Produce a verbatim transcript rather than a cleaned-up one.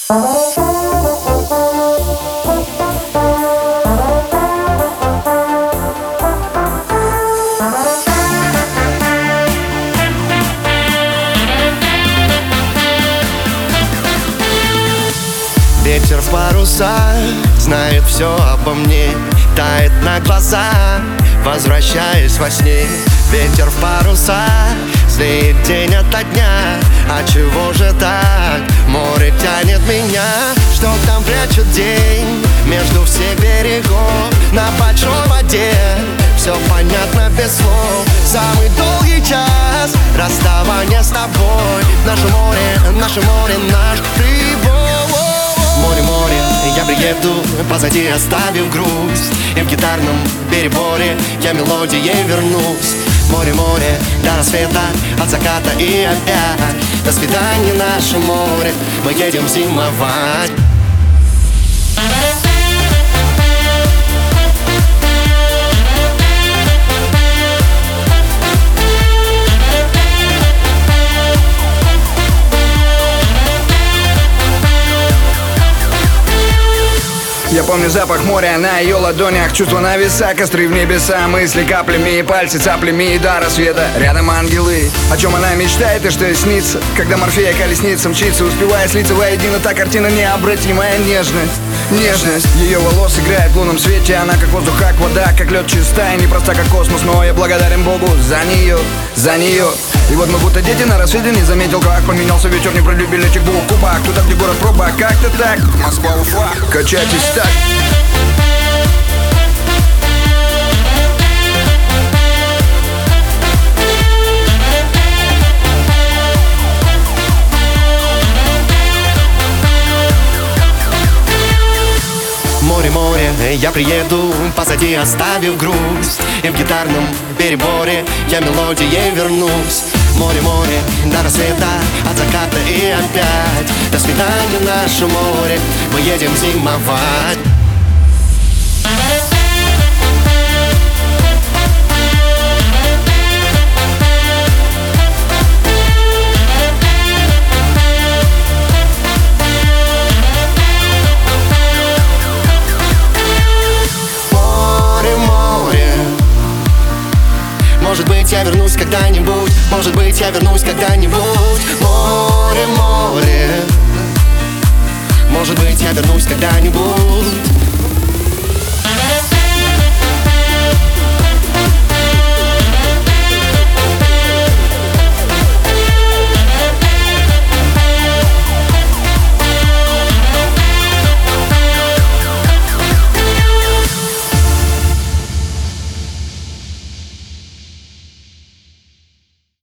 Ветер в парусах знает все обо мне, тает на глаза, возвращаясь во сне. Ветер в парусах злеет день ото дня. А чего же так? Море тянет меня. Что там прячет день между всех берегов? На большой воде все понятно без слов. Самый долгий час расставания с тобой. Наше море, наше море, наш тревог. Море, море, я приеду, позади оставив грусть. И в гитарном переборе я мелодией вернусь. Море, море, до рассвета, от заката и опять. До свидания, наше море, мы едем зимовать. Я помню запах моря на ее ладонях, чувства на весах, костры в небеса, мысли каплями, пальцы цаплями и до рассвета. Рядом ангелы, о чем она мечтает и что ей снится, когда Морфея колесница мчится, успевая слиться воедино. Та картина необратимая, нежность, нежность. Ее волос играет в лунном свете, она как воздух, как вода, как лед чистая, непроста, как космос. Но я благодарен Богу за нее, за нее. И вот мы будто дети на рассвете, не заметил, как поменялся ветер, не пролюбили билетик был в кубах. Туда, где город проба, как-то так, Москва, Уфа, качайтесь так. Море, море, я приеду, позади оставив грусть. И в гитарном переборе я мелодией вернусь. Море, море, до рассвета, от заката и опять. До свидания, наше море, мы едем зимовать. Может быть, я вернусь когда-нибудь. Может быть, я вернусь когда-нибудь. Море, море. Может быть, я вернусь когда-нибудь.